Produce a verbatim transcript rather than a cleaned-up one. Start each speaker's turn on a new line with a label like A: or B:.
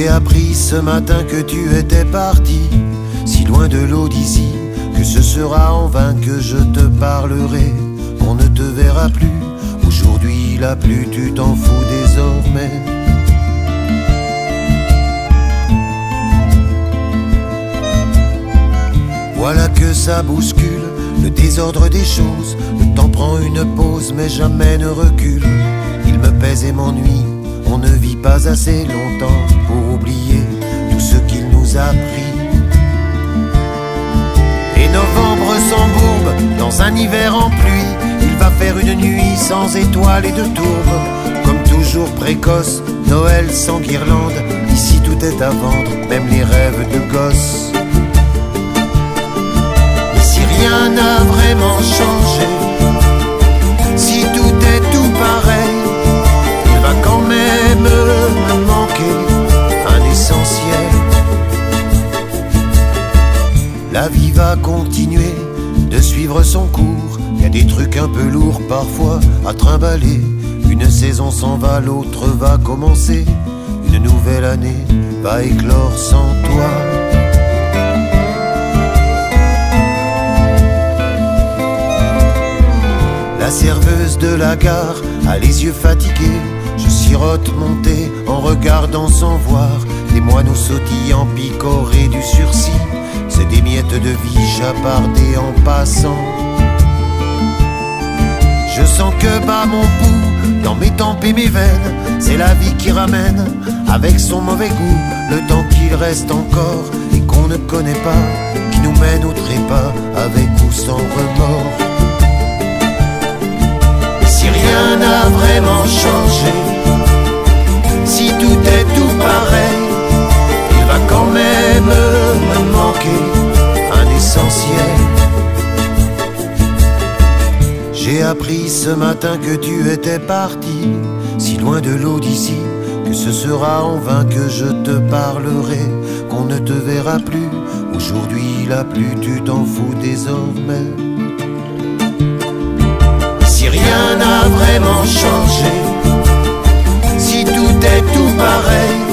A: J'ai appris ce matin que tu étais parti, si loin de l'eau d'ici, que ce sera en vain que je te parlerai, qu'on ne te verra plus. Aujourd'hui il a plu, tu t'en fous désormais. Voilà que ça bouscule, le désordre des choses. Le temps prend une pause mais jamais ne recule. Il me pèse et m'ennuie, on ne vit pas assez longtemps pour oublier tout ce qu'il nous a pris. Et novembre s'embourbe dans un hiver en pluie. Il va faire une nuit sans étoiles et de tourbes. Comme toujours précoce, Noël sans guirlande. Ici tout est à vendre, même les rêves de gosses. Et si rien n'a vraiment changé, si tout est tout pareil, il va quand même me manquer un essentiel. La vie va continuer de suivre son cours. Y a des trucs un peu lourds parfois à trimballer. Une saison s'en va, l'autre va commencer. Une nouvelle année va éclore sans toi. La serveuse de la gare a les yeux fatigués. Je sirote mon thé en regardant sans voir des moineaux sautillants picorés du sursis. C'est des miettes de vie chapardées en passant. Je sens que bat mon pouls dans mes tempes et mes veines. C'est la vie qui ramène avec son mauvais goût le temps qu'il reste encore et qu'on ne connaît pas, qui nous mène au trépas avec ou sans remords. Et si rien n'a vraiment changé, si tout est tout pareil, il va quand même me manquer un essentiel. J'ai appris ce matin que tu étais parti, si loin de l'eau d'ici, que ce sera en vain que je te parlerai, qu'on ne te verra plus. Aujourd'hui il a plu, tu t'en fous désormais. Si rien n'a vraiment changé, si tout est tout pareil,